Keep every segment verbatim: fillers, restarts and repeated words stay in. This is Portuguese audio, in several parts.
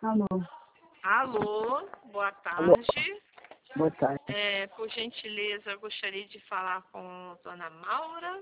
Alô. Alô, boa Alô. tarde. Boa tarde. É, por gentileza, eu gostaria de falar com a dona Maura.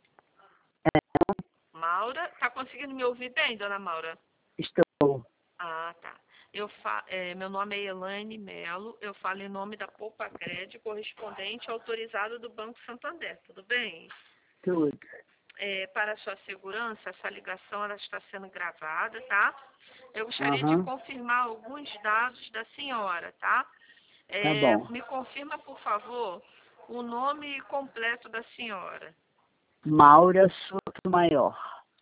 Maura, tá conseguindo me ouvir bem, dona Maura? Estou. Ah, tá. Eu fa é, meu nome é Elaine Melo, eu falo em nome da Poupa Crédito, correspondente autorizado do Banco Santander, tudo bem? Tudo. É, para a sua segurança, essa ligação ela está sendo gravada, tá? Eu gostaria de Aham. confirmar alguns dados da senhora, tá? Tá É, bom. me confirma, por favor, o nome completo da senhora, Maura Sotomayor.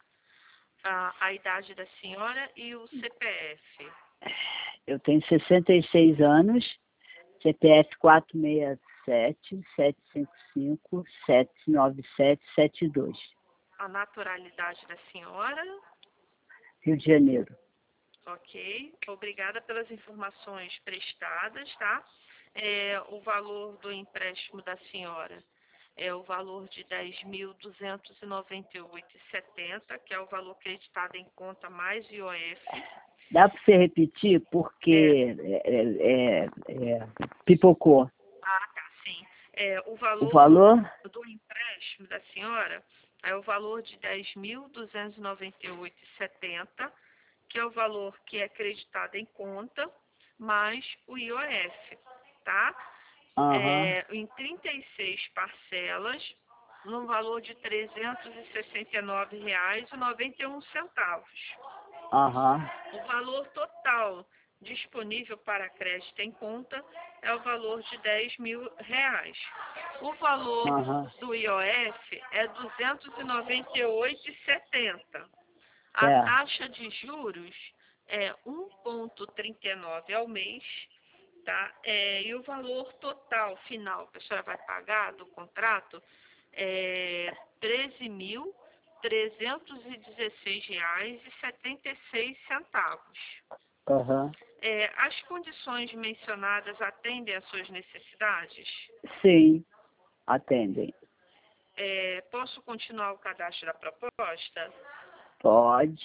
a, a idade da senhora e o C P F. Eu tenho sessenta e seis anos, C P F quatro seis sete, sete cinco cinco, sete nove sete sete dois. A naturalidade da senhora. Rio de Janeiro. Ok. Obrigada pelas informações prestadas, tá? É, o valor do empréstimo da senhora é o valor de dez mil duzentos e noventa e oito reais e setenta centavos, que é o valor acreditado em conta mais I O F. Dá para você repetir? É, Porque é, é, é, é, pipocou. ah, tá, sim. É, o O valor valor? do empréstimo da senhora é o valor de dez mil duzentos e noventa e oito reais e setenta centavos, que é o valor que é acreditado em conta, mais o I O F, tá? Aham. É, em trinta e seis parcelas, no valor de trezentos e sessenta e nove reais e noventa e um centavos. Aham. O valor total disponível para crédito em conta é o valor de dez mil reais. O valor Aham. do I O F é duzentos e noventa e oito reais e setenta centavos. A É. taxa de juros é um vírgula trinta e nove ao mês, tá? É, e o valor total final que a senhora vai pagar do contrato é treze mil trezentos e dezesseis reais e setenta e seis centavos. Aham. É, as condições mencionadas atendem às suas necessidades? Sim, atendem. É, posso continuar o cadastro da proposta? Pode.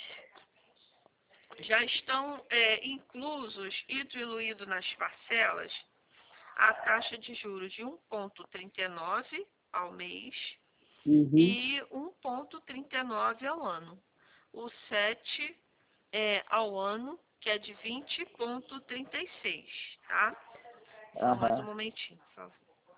Já estão é, inclusos e diluídos nas parcelas a taxa de juros de um vírgula trinta e nove ao mês Uhum. e um vírgula trinta e nove ao ano. O sete é, ao ano, que é de vinte vírgula trinta e seis, tá? Só mais um Aham. momentinho, por favor.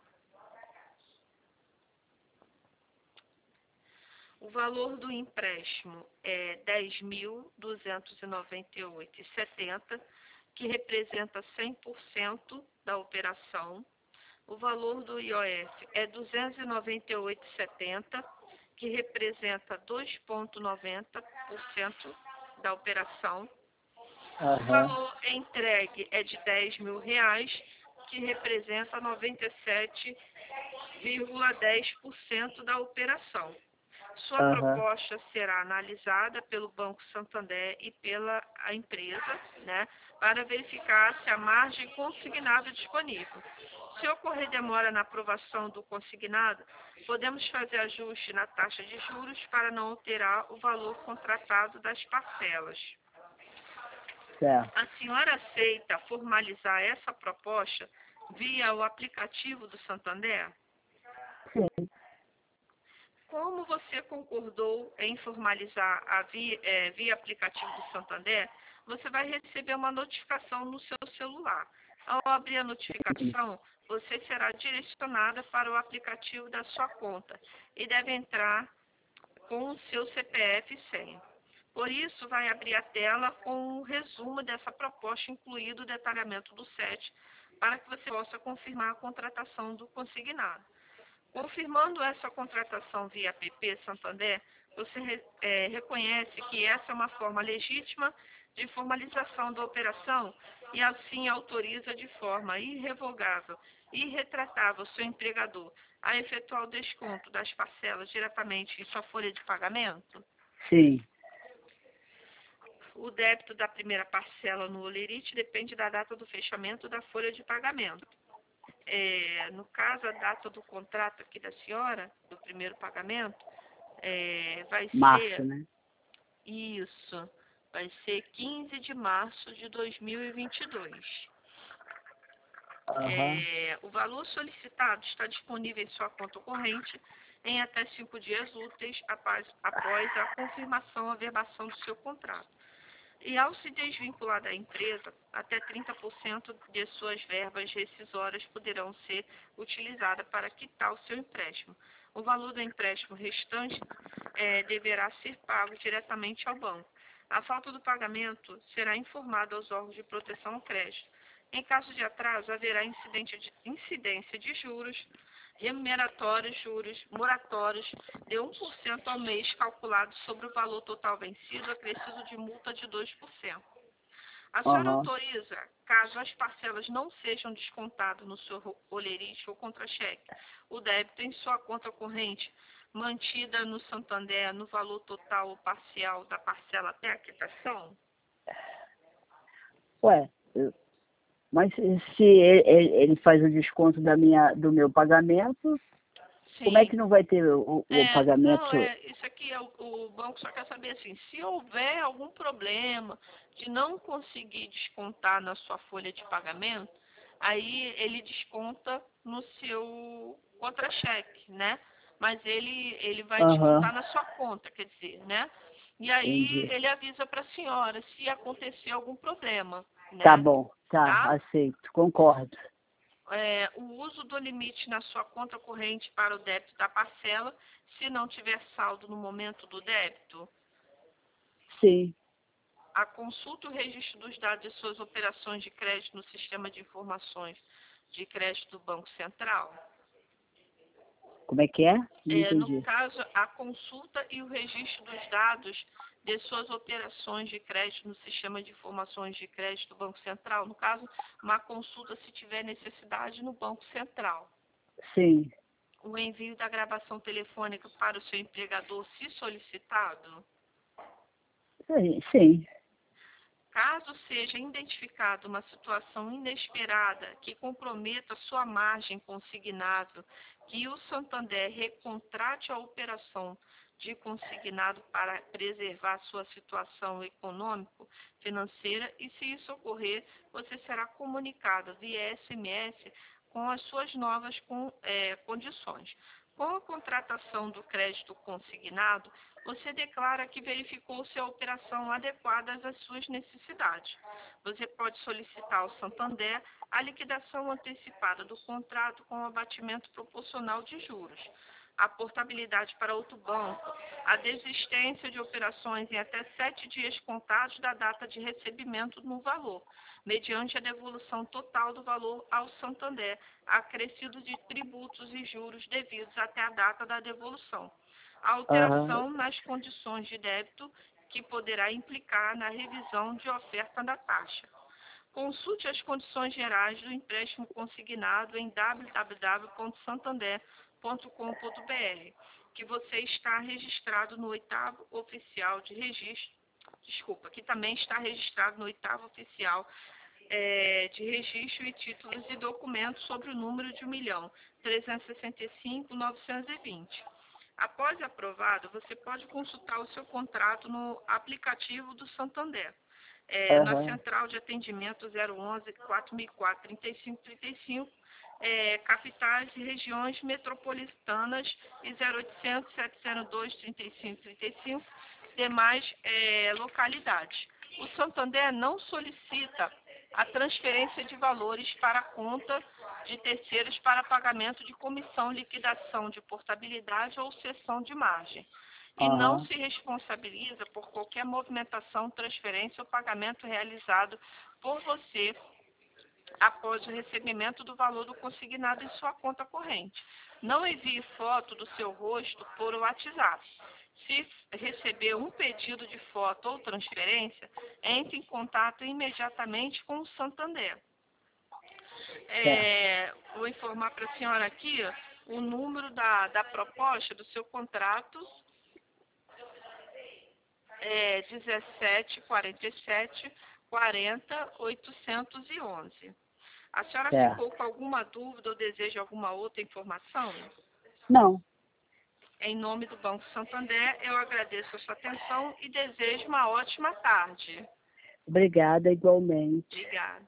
O valor do empréstimo é dez mil duzentos e noventa e oito reais e setenta centavos, que representa cem por cento da operação. O valor do I O F é duzentos e noventa e oito reais e setenta centavos, que representa dois vírgula noventa por cento da operação. O Aham. valor entregue é de dez mil reais, que representa noventa e sete vírgula dez por cento da operação. Sua Aham. proposta será analisada pelo Banco Santander e pela a empresa, né, para verificar se a margem consignada é disponível. Se ocorrer demora na aprovação do consignado, podemos fazer ajuste na taxa de juros para não alterar o valor contratado das parcelas. Certo. A senhora aceita formalizar essa proposta via o aplicativo do Santander? Sim. Como você concordou em formalizar a via, é, via aplicativo do Santander, você vai receber uma notificação no seu celular. Ao abrir a notificação, você será direcionada para o aplicativo da sua conta e deve entrar com o seu C P F e senha. Por isso, vai abrir a tela com um resumo dessa proposta, incluído o detalhamento do S E T, para que você possa confirmar a contratação do consignado. Confirmando essa contratação via app Santander, você é, reconhece que essa é uma forma legítima de formalização da operação e assim autoriza de forma irrevogável e irretratável seu empregador a efetuar o desconto das parcelas diretamente em sua folha de pagamento? Sim. O débito da primeira parcela no Olerite depende da data do fechamento da folha de pagamento. É, no caso, a data do contrato aqui da senhora, do primeiro pagamento, é, vai Março, ser né? isso, vai ser quinze de março de dois mil e vinte e dois. Aham. É, o valor solicitado está disponível em sua conta corrente em até cinco dias úteis após, após a confirmação, a verbação do seu contrato. E ao se desvincular da empresa, até trinta por cento de suas verbas rescisórias poderão ser utilizadas para quitar o seu empréstimo. O valor do empréstimo restante é, deverá ser pago diretamente ao banco. A falta do pagamento será informada aos órgãos de proteção ao crédito. Em caso de atraso, haverá incidente de, incidência de juros, remuneratórios, juros, moratórios de um por cento ao mês calculado sobre o valor total vencido, acrescido de multa de dois por cento. A senhora Aham. autoriza, caso as parcelas não sejam descontadas no seu olerite ou contra-cheque, o débito em sua conta corrente, mantida no Santander no valor total ou parcial da parcela até a quitação? Ué, eu- mas se ele, ele- ele faz o desconto da minha, do meu pagamento, como é Sim. que não vai ter o, o É, não, pagamento? é, isso aqui é o, o banco só quer saber assim, se houver algum problema de não conseguir descontar na sua folha de pagamento, aí ele desconta no seu contra-cheque, né? Mas ele, ele vai Aham, descontar na sua conta, quer dizer, né? E aí entendi. ele avisa para a senhora se acontecer algum problema, Tá né? bom, tá, Tá? aceito, concordo. É, o uso do limite na sua conta corrente para o débito da parcela, se não tiver saldo no momento do débito, Sim, a consulta e o registro dos dados de suas operações de crédito no sistema de informações de crédito do Banco Central. como é que é? Não É, no entendi. caso, a consulta e o registro dos dados de suas operações de crédito no sistema de informações de crédito do Banco Central. No caso, uma consulta se tiver necessidade no Banco Central. Sim, O envio da gravação telefônica para o seu empregador, se solicitado. sim, sim. Caso seja identificada uma situação inesperada que comprometa sua margem consignado, que o Santander recontrate a operação de consignado para preservar sua situação econômico-financeira e, se isso ocorrer, você será comunicado via S M S com as suas novas com, eh, condições. Com a contratação do crédito consignado, você declara que verificou se a operação adequada às suas necessidades. Você pode solicitar ao Santander a liquidação antecipada do contrato com abatimento proporcional de juros, a portabilidade para outro banco, a desistência de operações em até sete dias contados da data de recebimento no valor, mediante a devolução total do valor ao Santander, acrescido de tributos e juros devidos até a data da devolução. A Aham, alteração nas condições de débito que poderá implicar na revisão de oferta da taxa. Consulte as condições gerais do empréstimo consignado em w w w ponto santander ponto com ponto b r, que você está registrado no oitavo oficial de registro, desculpa, que também está registrado no oitavo oficial é, de registro e títulos e documentos sobre o número de um milhão trezentos e sessenta e cinco mil novecentos e vinte. Após aprovado, você pode consultar o seu contrato no aplicativo do Santander, é, na aham. central de atendimento zero onze, quatro mil e quatro, trinta e cinco trinta e cinco, é, capitais e regiões metropolitanas e zero oitocentos, setecentos e dois, trinta e cinco trinta e cinco, demais é, localidades. O Santander não solicita a transferência de valores para a conta de terceiros para pagamento de comissão, liquidação de portabilidade ou cessão de margem. E não Aham, se responsabiliza por qualquer movimentação, transferência ou pagamento realizado por você após o recebimento do valor do consignado em sua conta corrente. Não envie foto do seu rosto por WhatsApp. Se receber um pedido de foto ou transferência, entre em contato imediatamente com o Santander. certo. É, vou informar para a senhora aqui o número da, da proposta do seu contrato, é dezessete quarenta e sete quarenta oitocentos e onze. A senhora Certo. ficou com alguma dúvida ou deseja alguma outra informação? Não, Em nome do Banco Santander, eu agradeço a sua atenção e desejo uma ótima tarde. Obrigada igualmente. Obrigada.